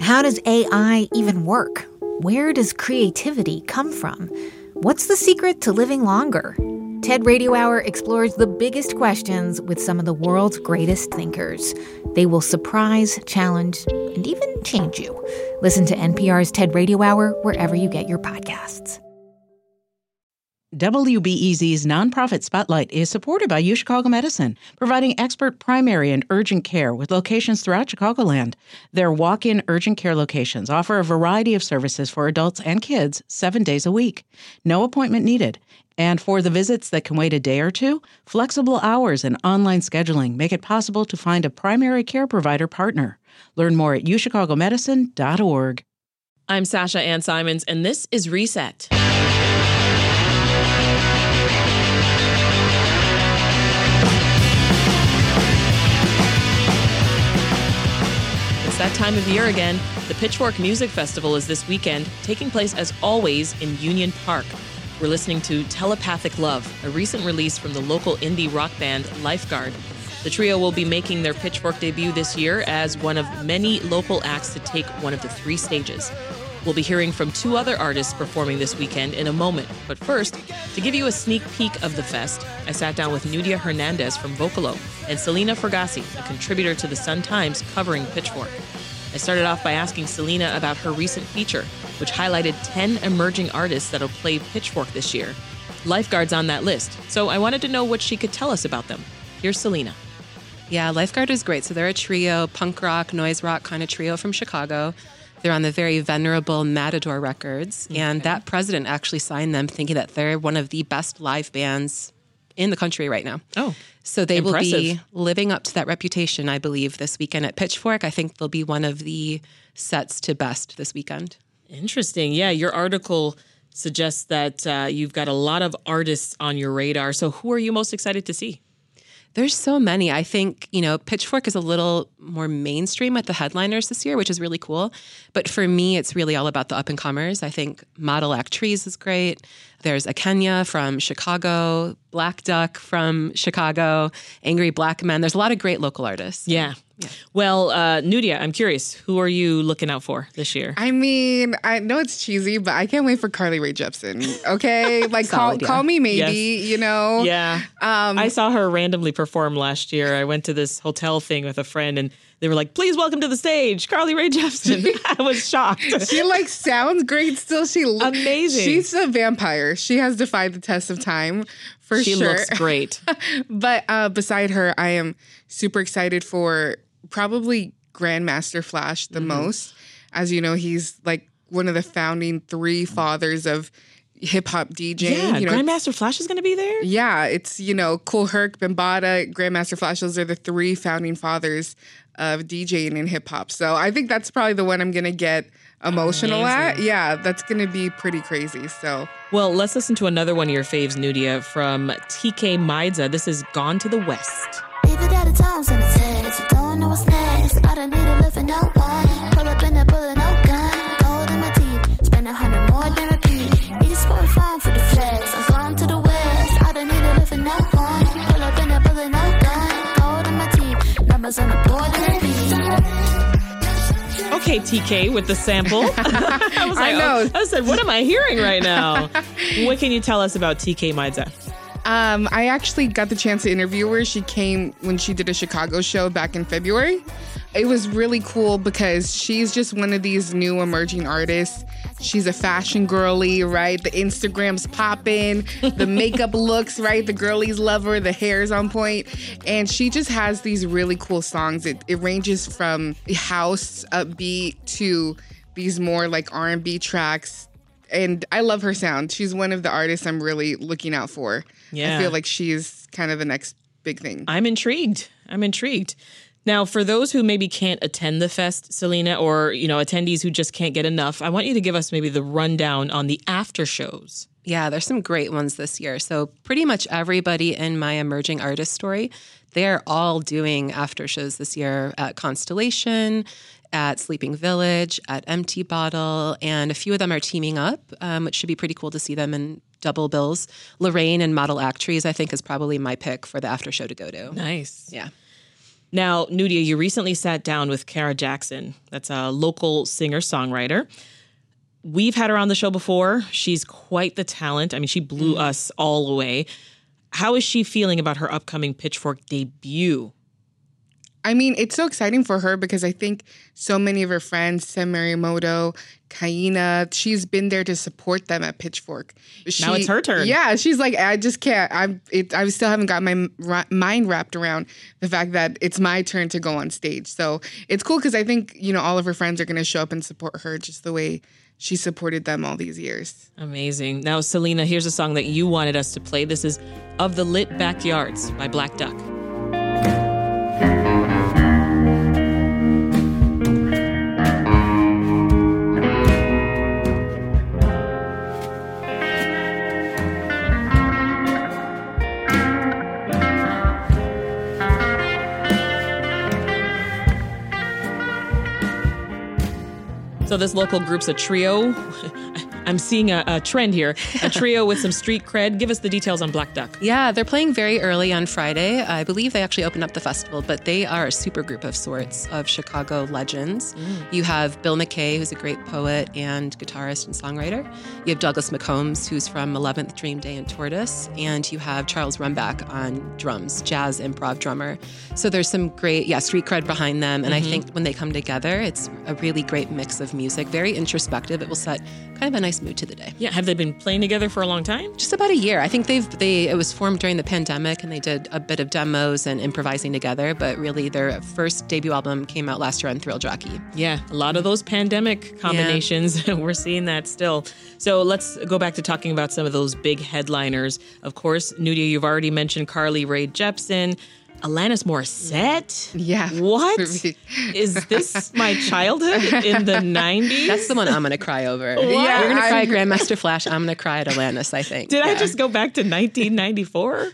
How does AI even work? Where does creativity come from? What's the secret to living longer? TED Radio Hour explores the biggest questions with some of the world's greatest thinkers. They will surprise, challenge, and even change you. Listen to NPR's TED Radio Hour wherever you get your podcasts. WBEZ's Nonprofit Spotlight is supported by UChicago Medicine, providing expert primary and urgent care with locations throughout Chicagoland. Their walk-in urgent care locations offer a variety of services for adults and kids 7 days a week. No appointment needed. And for the visits that can wait a day or two, flexible hours and online scheduling make it possible to find a primary care provider partner. Learn more at uchicagomedicine.org. I'm Sasha Ann Simons, and this is Reset. That time of year again. The Pitchfork Music Festival is this weekend, taking place as always in Union Park. We're listening to Telepathic Love, a recent release from the local indie rock band Lifeguard. The trio will be making their Pitchfork debut this year as one of many local acts to take one of the 3 stages. We'll be hearing from 2 other artists performing this weekend in a moment. But first, to give you a sneak peek of the fest, I sat down with Nudia Hernandez from Vocalo and Selena Fergasi, a contributor to the Sun-Times covering Pitchfork. I started off by asking Selena about her recent feature, which highlighted 10 emerging artists that'll play Pitchfork this year. Lifeguard's on that list, so I wanted to know what she could tell us about them. Here's Selena. Yeah, Lifeguard is great. So they're a trio, punk rock, noise rock kind of trio from Chicago. They're on the very venerable Matador Records, and that president actually signed them thinking that they're one of the best live bands in the country right now. Oh, so they impressive. will be living up to that reputation, I believe, this weekend at Pitchfork. I think they'll be one of the sets to best this weekend. Interesting. Yeah, your article suggests that you've got a lot of artists on your radar. So who are you most excited to see? There's so many. I think, Pitchfork is a little more mainstream with the headliners this year, which is really cool. But for me, it's really all about the up-and-comers. I think Model Actrice is great. There's Akenya from Chicago, Black Duck from Chicago, Angry Black Men. There's a lot of great local artists. Yeah. Well, Nudia, I'm curious, who are you looking out for this year? I mean, I know it's cheesy, but I can't wait for Carly Rae Jepsen. Okay, like Solid, call me maybe. Yes. Yeah. I saw her randomly perform last year. I went to this hotel thing with a friend, and they were like, "Please welcome to the stage, Carly Rae Jepsen." I was shocked. She sounds great still. Amazing. She's a vampire. She has defied the test of time for sure. She looks great. But beside her, I am super excited for probably Grandmaster Flash the most. As you know, he's like one of the founding 3 fathers of hip-hop DJing. Yeah, Grandmaster Flash is going to be there? Yeah, it's, Kool Herc, Bambaataa, Grandmaster Flash. Those are the 3 founding fathers of DJing in hip-hop. So I think that's probably the one I'm going to get emotional at. Yeah, that's going to be pretty crazy. So, well, let's listen to another one of your faves, Nudia, from TK Maidza. This is Gone to the West. Don't know what's next. I don't need to live for no one. Pull up in a bullet, no gun. Gold in my teeth. Spend 100 more than repeat. East 45 for the flex. I'm gone to the west. I don't need to live for no one. Pull up in a bullet, no gun. Gold in my teeth. Numbers on the board and repeat. Okay, TK, with the sample. I was like, I said, what am I hearing right now? What can you tell us about TK Maidza? I actually got the chance to interview her. She came when she did a Chicago show back in February. It was really cool because she's just one of these new emerging artists. She's a fashion girly, right? The Instagram's popping, the makeup looks, right? The girlies love her, the hair's on point. And she just has these really cool songs. It ranges from house, upbeat, to these more like R&B tracks. And I love her sound. She's one of the artists I'm really looking out for. Yeah. I feel like she's kind of the next big thing. I'm intrigued. Now, for those who maybe can't attend the fest, Selena, or, attendees who just can't get enough, I want you to give us maybe the rundown on the after shows. Yeah, there's some great ones this year. So pretty much everybody in my emerging artist story, they're all doing after shows this year at Constellation, at Sleeping Village, at Empty Bottle, and a few of them are teaming up, which should be pretty cool to see them in double bills. Lorraine and Model Actrice, I think, is probably my pick for the after show to go to. Nice. Yeah. Now, Nudia, you recently sat down with Kara Jackson. That's a local singer-songwriter. We've had her on the show before. She's quite the talent. I mean, she blew us all away. How is she feeling about her upcoming Pitchfork debut? I mean, it's so exciting for her because I think so many of her friends, Sen Morimoto, Kaina, she's been there to support them at Pitchfork. Now it's her turn. Yeah, she's like, I just can't. I still haven't got my mind wrapped around the fact that it's my turn to go on stage. So it's cool because I think, all of her friends are going to show up and support her just the way she supported them all these years. Amazing. Now, Selena, here's a song that you wanted us to play. This is Of the Lit Backyards by Black Duck. So this local group's a trio. I'm seeing a trend here. A trio with some street cred. Give us the details on Black Duck. Yeah, they're playing very early on Friday. I believe they actually opened up the festival, but they are a super group of sorts of Chicago legends. You have Bill McKay, who's a great poet and guitarist and songwriter. You have Douglas McCombs, who's from 11th Dream Day and Tortoise. And you have Charles Rumback on drums, jazz improv drummer. So there's some great, street cred behind them. And I think when they come together, it's a really great mix of music, very introspective. It will set kind of a nice mood to the day. Yeah, have they been playing together for a long time? Just about a year. I think it was formed during the pandemic, and they did a bit of demos and improvising together, but really their first debut album came out last year on Thrilled Jockey. Yeah, a lot of those pandemic combinations, we're seeing that still. So let's go back to talking about some of those big headliners. Of course, Nudia, you've already mentioned Carly Rae Jepsen. Alanis Morissette? Yeah. What? Is this my childhood in the 90s? That's the one I'm going to cry over. What? Yeah, you're going to cry at Grandmaster Flash. I'm going to cry at Alanis, I think. Did I just go back to 1994?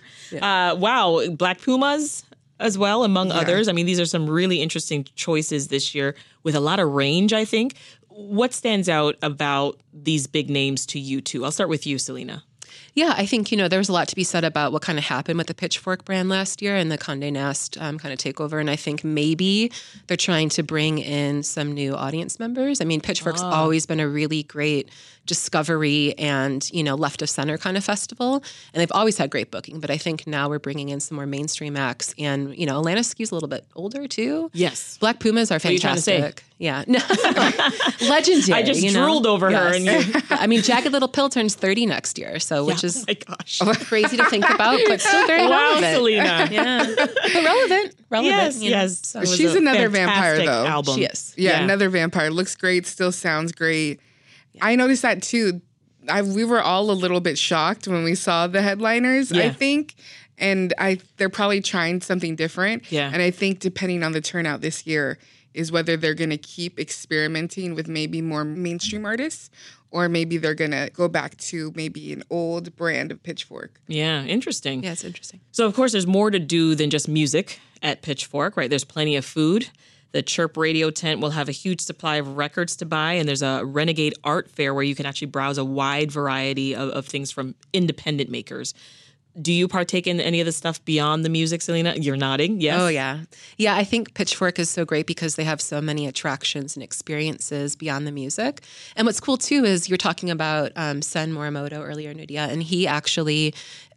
Wow. Black Pumas as well, among others. I mean, these are some really interesting choices this year with a lot of range, I think. What stands out about these big names to you two? I'll start with you, Selena. Yeah, I think, there was a lot to be said about what kind of happened with the Pitchfork brand last year and the Condé Nast kind of takeover. And I think maybe they're trying to bring in some new audience members. I mean, Pitchfork's always been a really great discovery and, left of center kind of festival. And they've always had great booking. But I think now we're bringing in some more mainstream acts. And, Alanis skews a little bit older, too. Yes. Black Pumas are fantastic. What are you trying to say? Yeah. No. Legendary. I just drooled over her. And I mean, Jagged Little Pill turns 30 next year. So, which is my gosh. crazy to think about, but still very relevant. Selena. Yeah. But relevant. Yes. So She's another vampire, though. Album. she is. Yeah, another vampire. Looks great, still sounds great. I noticed that too. We were all a little bit shocked when we saw the headliners, I think. And they're probably trying something different. Yeah. And I think depending on the turnout this year is whether they're going to keep experimenting with maybe more mainstream artists or maybe they're going to go back to maybe an old brand of Pitchfork. Yeah, interesting. Yeah, it's interesting. So, of course, there's more to do than just music at Pitchfork, right? There's plenty of food. The Chirp Radio tent will have a huge supply of records to buy, and there's a Renegade Art Fair where you can actually browse a wide variety of things from independent makers. Do you partake in any of the stuff beyond the music, Selena? You're nodding, yes? Oh, yeah. Yeah, I think Pitchfork is so great because they have so many attractions and experiences beyond the music. And what's cool, too, is you're talking about Sen Morimoto earlier, Nudia, and he actually...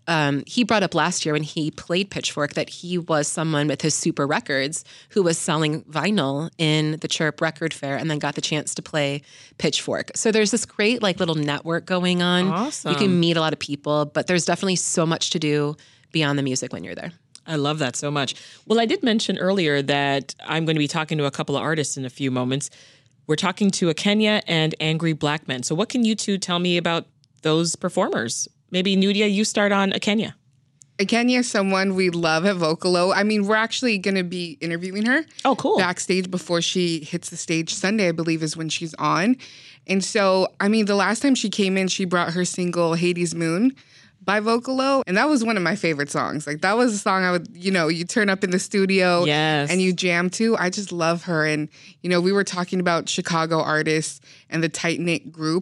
he brought up last year when he played Pitchfork that he was someone with his Super Records who was selling vinyl in the Chirp Record Fair and then got the chance to play Pitchfork. So there's this great little network going on. Awesome. You can meet a lot of people, but there's definitely so much to do beyond the music when you're there. I love that so much. Well, I did mention earlier that I'm going to be talking to a couple of artists in a few moments. We're talking to Akenya and Angry Black Men. So what can you two tell me about those performers? Maybe, Nudia, you start on Akenya. Akenya is someone we love at Vocalo. I mean, we're actually going to be interviewing her. Oh, cool. Backstage before she hits the stage. Sunday, I believe, is when she's on. And so, I mean, the last time she came in, she brought her single Hades Moon by Vocalo. And that was one of my favorite songs. Like, that was a song I would, you turn up in the studio and you jam to. I just love her. And, we were talking about Chicago artists and the tight-knit group.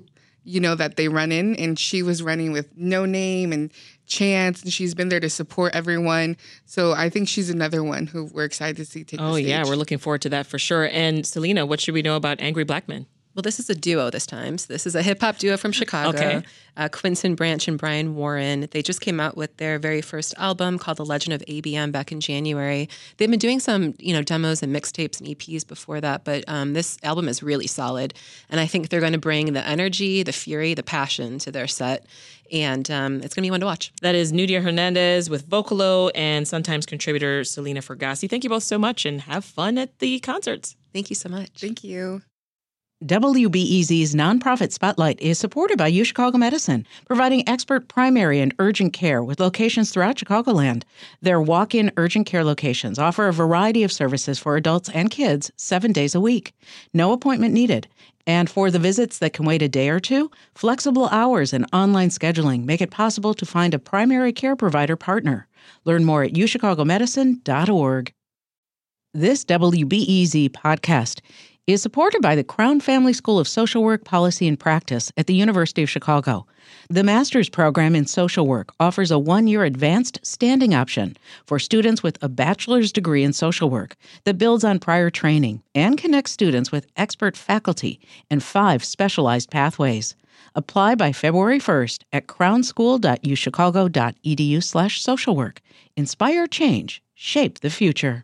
that they run in. And she was running with No Name and Chance, and she's been there to support everyone. So I think she's another one who we're excited to see take the stage. Yeah, we're looking forward to that for sure. And Selena, what should we know about Angry Black Men? Well, this is a duo this time. So this is a hip-hop duo from Chicago. Okay. Quentin Branch and Brian Warren. They just came out with their very first album called The Legend of ABM back in January. They've been doing some, demos and mixtapes and EPs before that, but this album is really solid. And I think they're going to bring the energy, the fury, the passion to their set. And it's going to be one to watch. That is Nudia Hernandez with Vocalo and sometimes contributor Selena Fergasi. Thank you both so much and have fun at the concerts. Thank you so much. Thank you. WBEZ's Nonprofit Spotlight is supported by UChicago Medicine, providing expert primary and urgent care with locations throughout Chicagoland. Their walk-in urgent care locations offer a variety of services for adults and kids 7 days a week. No appointment needed. And for the visits that can wait a day or two, flexible hours and online scheduling make it possible to find a primary care provider partner. Learn more at uchicagomedicine.org. This WBEZ podcast is supported by the Crown Family School of Social Work, Policy, and Practice at the University of Chicago. The master's program in social work offers a 1-year advanced standing option for students with a bachelor's degree in social work that builds on prior training and connects students with expert faculty and 5 specialized pathways. Apply by February 1st at crownschool.uchicago.edu/socialwork. Inspire change. Shape the future.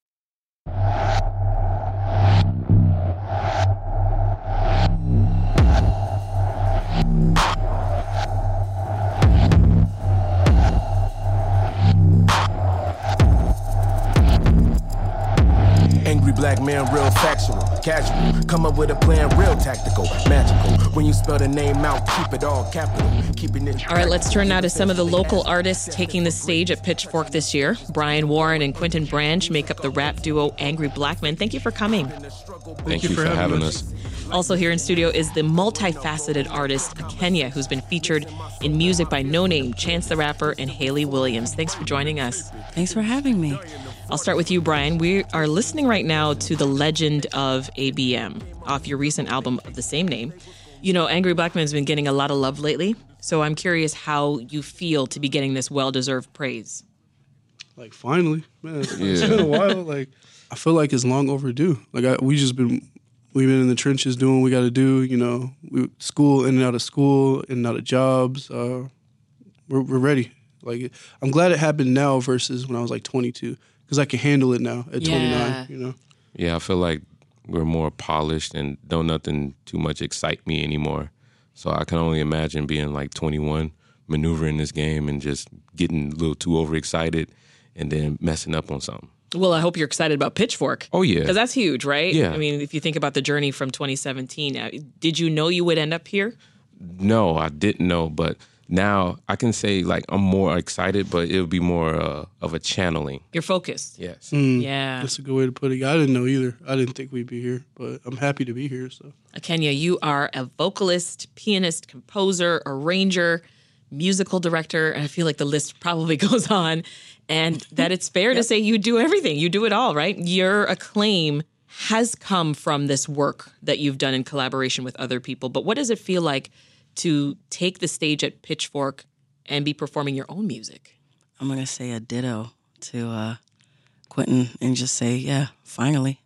Angry black man, real factual, casual. Come up with a plan, real tactical, magical. When you spell the name out, keep it all capital. Keeping it. All right, let's turn now to some of the local artists taking the stage at Pitchfork this year. Brian Warren and Quentin Branch make up the rap duo Angry Black Men. Thank you for coming. Thank you for having us. Also here in studio is the multifaceted artist Kenya, who's been featured in music by No Name, Chance the Rapper, and Haley Williams. Thanks for joining us. Thanks for having me. I'll start with you, Brian. We are listening right now to The Legend of ABM off your recent album of the same name. Angry Black Men's been getting a lot of love lately, so I'm curious how you feel to be getting this well-deserved praise. Like, finally, man, it's been a while. Like, I feel like it's long overdue. Like, we've been in the trenches doing what we got to do. School, in and out of school, in and out of jobs. We're ready. Like, I'm glad it happened now versus when I was like 22, because I can handle it now at 29. Yeah, I feel like we're more polished and don't nothing too much excite me anymore. So I can only imagine being like 21, maneuvering this game and just getting a little too overexcited and then messing up on something. Well, I hope you're excited about Pitchfork. Oh, yeah. Because that's huge, right? Yeah. I mean, if you think about the journey from 2017, did you know you would end up here? No, I didn't know, but now I can say like I'm more excited, but it would be more of a channeling. You're focused. Yes. Yeah. That's a good way to put it. I didn't know either. I didn't think we'd be here, but I'm happy to be here. So, Kenya, you are a vocalist, pianist, composer, arranger, musical director, and I feel like the list probably goes on, and that it's fair to say you do everything. You do it all, right? Your acclaim has come from this work that you've done in collaboration with other people, but what does it feel like to take the stage at Pitchfork and be performing your own music? I'm going to say a ditto to Quentin and just say, yeah, finally.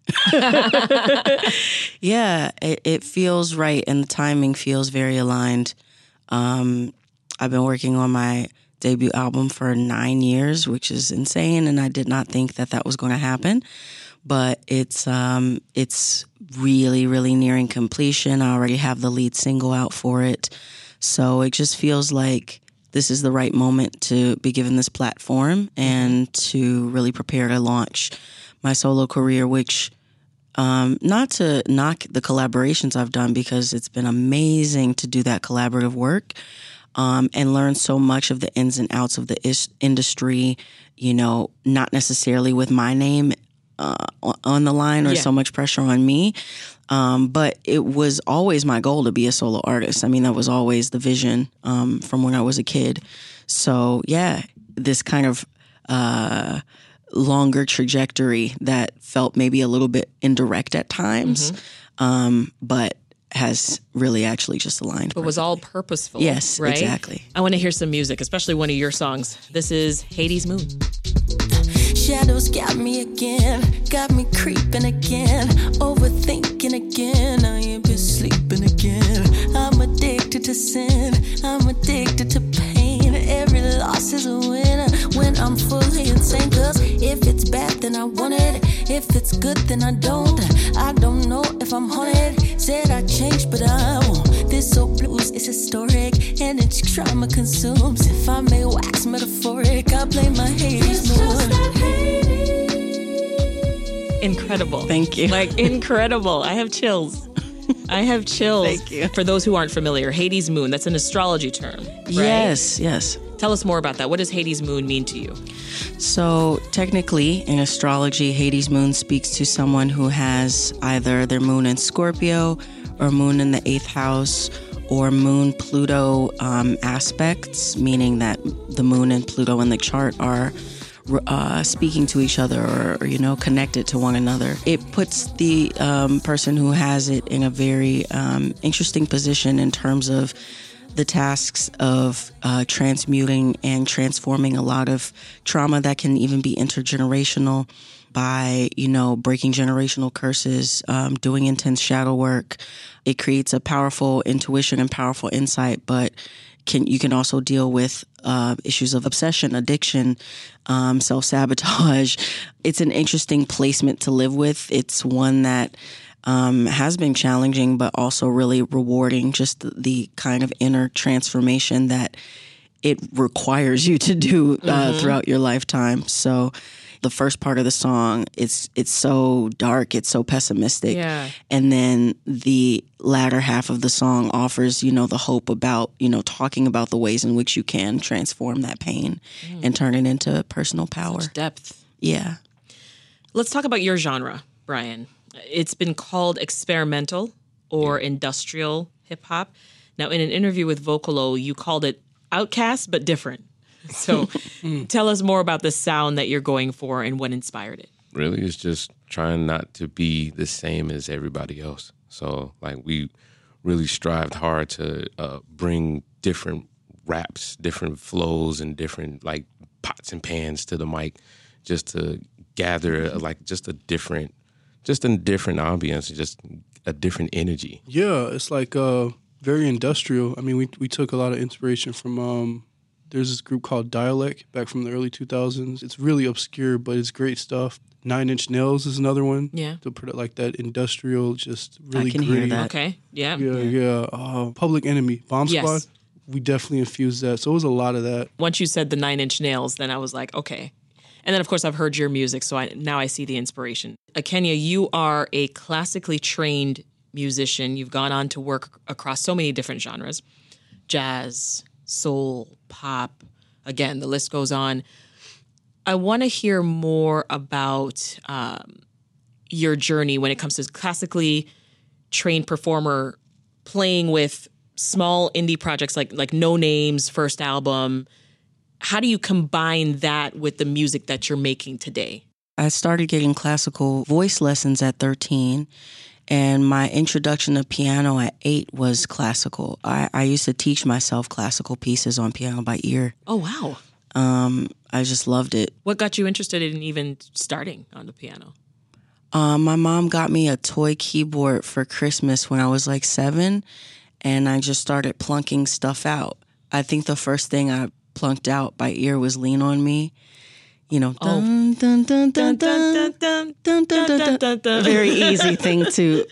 Yeah, it feels right, and the timing feels very aligned. I've been working on my debut album for 9 years, which is insane, and I did not think that was going to happen. But it's really, really nearing completion. I already have the lead single out for it. So it just feels like this is the right moment to be given this platform and to really prepare to launch my solo career, which, not to knock the collaborations I've done, because it's been amazing to do that collaborative work and learn so much of the ins and outs of the industry, not necessarily with my name on the line or so much pressure on me. But it was always my goal to be a solo artist. I mean, that was always the vision from when I was a kid. So, yeah, this kind of longer trajectory that felt maybe a little bit indirect at times. But has really actually just aligned. But was all purposeful. Yes, right? exactly. I want to hear some music, especially one of your songs. This is Hades Moon. Shadows got me again, got me creeping again, overthinking again. I ain't been sleeping again. I'm addicted to sin, I'm addicted to pain. Every loss is a winner when I'm fully insane. Cause if it's bad, then I want it. If it's good, then I don't. I don't know if I'm haunted. Said I changed, but I won't. This old blues is historic, and it's trauma consumes. If I may wax metaphoric, I blame my Hades moon. Incredible. Thank you. Like, incredible. I have chills. I have chills. Thank you. For those who aren't familiar, Hades Moon, that's an astrology term, right? Yes. Tell us more about that. What does Hades Moon mean to you? So technically, in astrology, Hades Moon speaks to someone who has either their moon in Scorpio or moon in the 8th house or moon Pluto aspects, meaning that the moon and Pluto in the chart are speaking to each other or connected to one another. It puts the person who has it in a very interesting position in terms of the tasks of transmuting and transforming a lot of trauma that can even be intergenerational by, breaking generational curses, doing intense shadow work. It creates a powerful intuition and powerful insight, but you can also deal with issues of obsession, addiction, self-sabotage. It's an interesting placement to live with. It's one that has been challenging, but also really rewarding, just the kind of inner transformation that it requires you to do throughout your lifetime. So the first part of the song, it's so dark, it's so pessimistic. Yeah. And then the latter half of the song offers, the hope about, talking about the ways in which you can transform that pain and turn it into personal power. Such depth. Yeah. Let's talk about your genre, Brian. It's been called experimental or industrial hip hop. Now, in an interview with Vocalo, you called it outcast but different. So tell us more about the sound that you're going for and what inspired it. Really, it's just trying not to be the same as everybody else. So, we really strived hard to bring different raps, different flows, and different, pots and pans to the mic just to gather, just a different ambience, just a different energy. Yeah, it's very industrial. I mean, we took a lot of inspiration from... There's this group called Dialect back from the early 2000s. It's really obscure, but it's great stuff. 9 Inch Nails is another one. Yeah. To put it like that, industrial, just really I can gritty. hear that. Okay, yeah. Yeah. Public Enemy, Bomb Squad. Yes. We definitely infused that. So it was a lot of that. Once you said the 9 Inch Nails, then I was like, okay. And then, of course, I've heard your music, so now I see the inspiration. Kenya, you are a classically trained musician. You've gone on to work across so many different genres. Jazz, soul, pop, again, the list goes on. I want to hear more about your journey when it comes to classically trained performer playing with small indie projects like No Name's first album. How do you combine that with the music that you're making today? I started getting classical voice lessons at 13. And my introduction to piano at 8 was classical. I used to teach myself classical pieces on piano by ear. Oh, wow. I just loved it. What got you interested in even starting on the piano? My mom got me a toy keyboard for Christmas when I was 7, and I just started plunking stuff out. I think the first thing I plunked out by ear was Lean on Me. Dun, dun, dun, dun, dun, dun, dun, dun, dun, dun, dun. Very easy thing to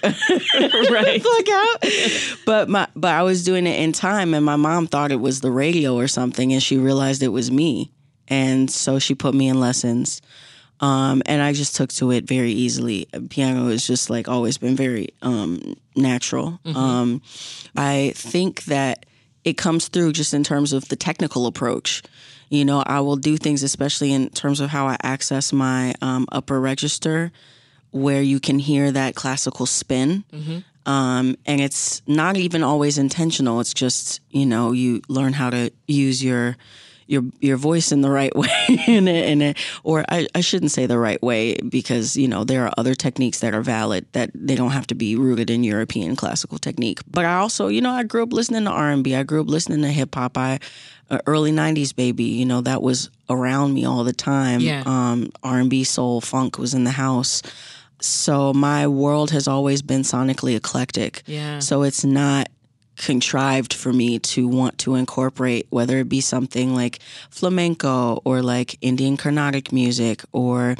plug out. But I was doing it in time, and my mom thought it was the radio or something, and she realized it was me. And so she put me in lessons. And I just took to it very easily. Piano has just always been very natural. Mm-hmm. I think that it comes through just in terms of the technical approach. I will do things, especially in terms of how I access my upper register, where you can hear that classical spin. Mm-hmm. And it's not even always intentional. It's just, you learn how to use your your voice in the right way, or I shouldn't say the right way, because there are other techniques that are valid, that they don't have to be rooted in European classical technique. But I also, I grew up listening to R&B. I grew up listening to hip hop. Early 90s baby, that was around me all the time. Yeah. R&B, soul, funk was in the house. So my world has always been sonically eclectic. Yeah. So it's not contrived for me to want to incorporate, whether it be something like flamenco or like Indian Carnatic music or,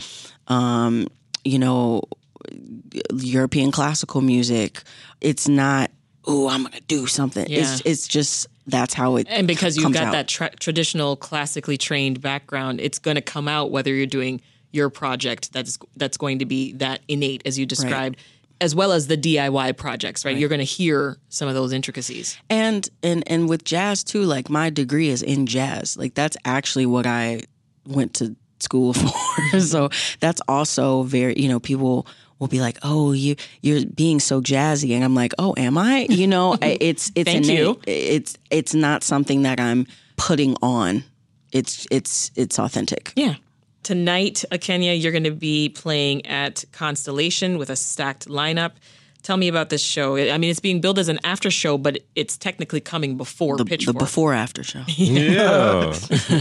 European classical music. It's not, I'm going to do something. Yeah. It's just, that's how it And because you've comes got out. that traditional classically trained background, it's going to come out whether you're doing your project that's going to be that innate, as you described, as well as the DIY projects, right? You're going to hear some of those intricacies. And with jazz too, like my degree is in jazz. Like that's actually what I went to school for. So that's also very, people will be like, "Oh, you're being so jazzy," and I'm like, "Oh, am I?" It's Thank innate. you. It's not something that I'm putting on. It's authentic. Yeah. Tonight, Akenya, you're going to be playing at Constellation with a stacked lineup. Tell me about this show. I mean, it's being billed as an after show, but it's technically coming before Pitchfork. The before after show. Yeah.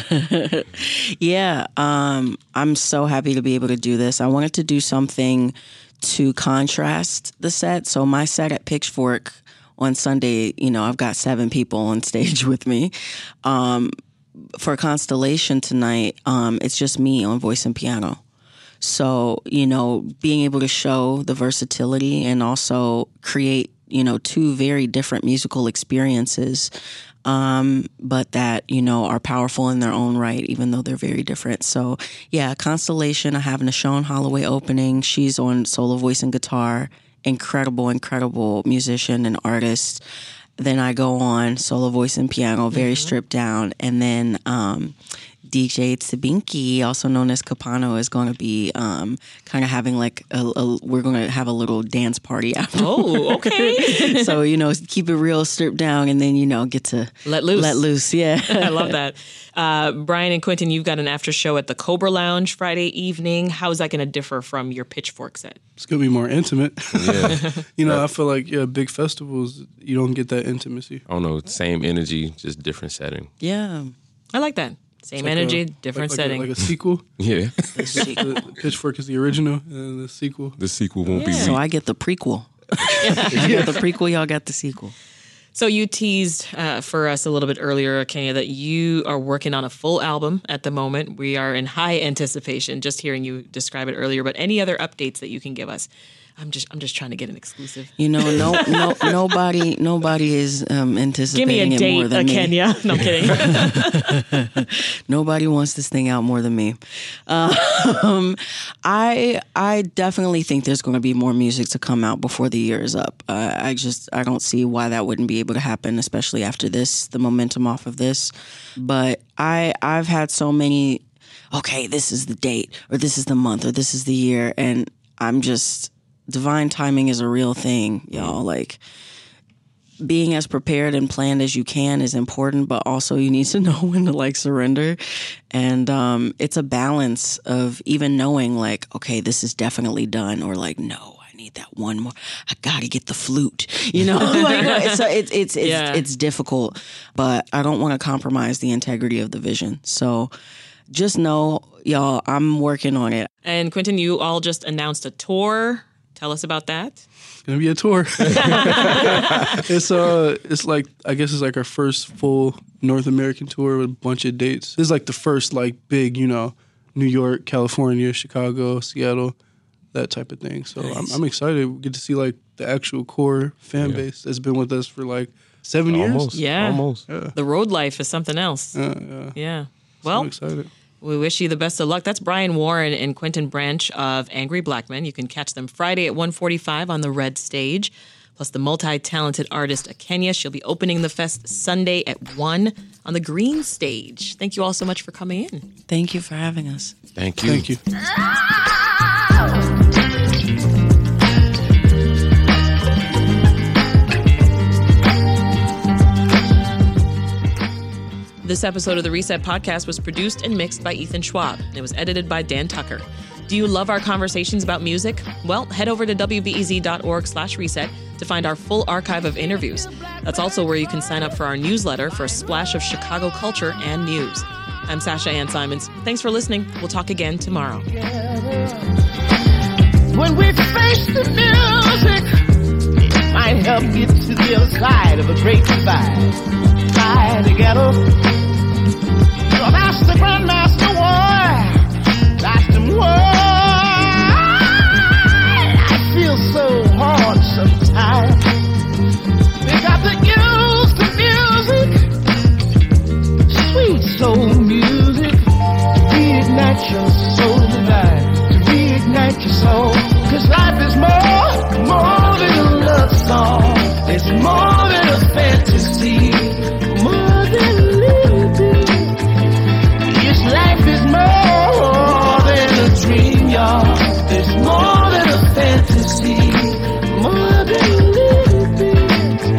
Yeah. I'm so happy to be able to do this. I wanted to do something to contrast the set. So my set at Pitchfork on Sunday, I've got 7 people on stage with me. For Constellation tonight, it's just me on voice and piano. So, being able to show the versatility and also create, 2 very different musical experiences, but that, are powerful in their own right, even though they're very different. So, yeah, Constellation, I have Nashone Holloway opening. She's on solo voice and guitar. Incredible musician and artist. Then I go on solo voice and piano, very stripped down. And then DJ Tsibinki, also known as Capano, is going to be kind of having like we're going to have a little dance party after. Oh, okay. So, keep it real stripped down and then, get to Let loose. Yeah. I love that. Brian and Quentin, you've got an after show at the Cobra Lounge Friday evening. How is that going to differ from your Pitchfork set? It's going to be more intimate. Yeah. I feel like, big festivals, you don't get that intimacy. I don't know, same energy, just different setting. Yeah. I like that. Same It's like different setting. like a sequel. Yeah. The Pitchfork is the original, and the sequel. The sequel won't be So weak. I get the prequel. I got the prequel, y'all got the sequel. So you teased for us a little bit earlier, Kenya, that you are working on a full album at the moment. We are in high anticipation, just hearing you describe it earlier. But any other updates that you can give us? I'm just trying to get an exclusive. Nobody is anticipating Give me a it more date, than me. Kenya. No, I'm kidding. Nobody wants this thing out more than me. I definitely think there's going to be more music to come out before the year is up. I don't see why that wouldn't be able to happen, especially after this, the momentum off of this. But I've had so many, okay, this is the date, or this is the month, or this is the year, and I'm just, divine timing is a real thing, y'all. Like, being as prepared and planned as you can is important, but also you need to know when to surrender. And it's a balance of even knowing okay, this is definitely done, or no, I need that one more. I gotta get the flute, So it's difficult, but I don't want to compromise the integrity of the vision. So just know, y'all, I'm working on it. And Quentin, you all just announced a tour. Tell us about that. It's gonna be a tour. It's like, I guess it's like our first full North American tour with a bunch of dates. This is like the first big, New York, California, Chicago, Seattle, that type of thing. So Nice. I'm excited. We get to see the actual core fan base that's been with us for 7 years. Almost. Yeah. Almost. Yeah. The road life is something else. Yeah. Well, I'm excited. we wish you the best of luck. That's Brian Warren and Quentin Branch of Angry Black Men. You can catch them Friday at 1:45 on the Red Stage. Plus the multi-talented artist Akenya. She'll be opening the fest Sunday at 1 on the Green Stage. Thank you all so much for coming in. Thank you for having us. Thank you. Thank you. This episode of the Reset Podcast was produced and mixed by Ethan Schwab. It was edited by Dan Tucker. Do you love our conversations about music? Well, head over to wbez.org/reset to find our full archive of interviews. That's also where you can sign up for our newsletter for a splash of Chicago culture and news. I'm Sasha Ann Simons. Thanks for listening. We'll talk again tomorrow. When we face the music, it might help get to the other side of a great divide. Fly together. So that's the Grandmaster War. That's the war. I feel so hard sometimes. We got to use the music, sweet soul music, reignite your soul tonight, to reignite your soul. 'Cause life is more than a love song. It's more than a fantasy, more than a little bit. Yes, life is more than a dream, y'all. It's more than a fantasy, more than a little bit.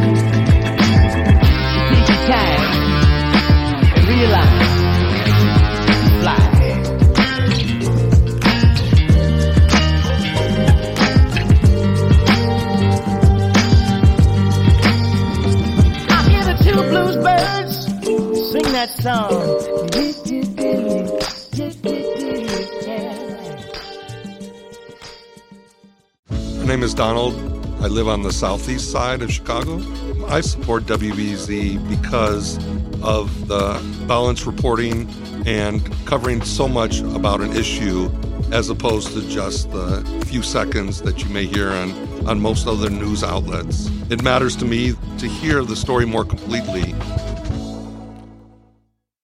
Take your time and realize, fly. I'm here the two blues birds sing that song. My name is Donald. I live on the southeast side of Chicago. I support WBEZ because of the balanced reporting and covering so much about an issue as opposed to just the few seconds that you may hear on most other news outlets. It matters to me to hear the story more completely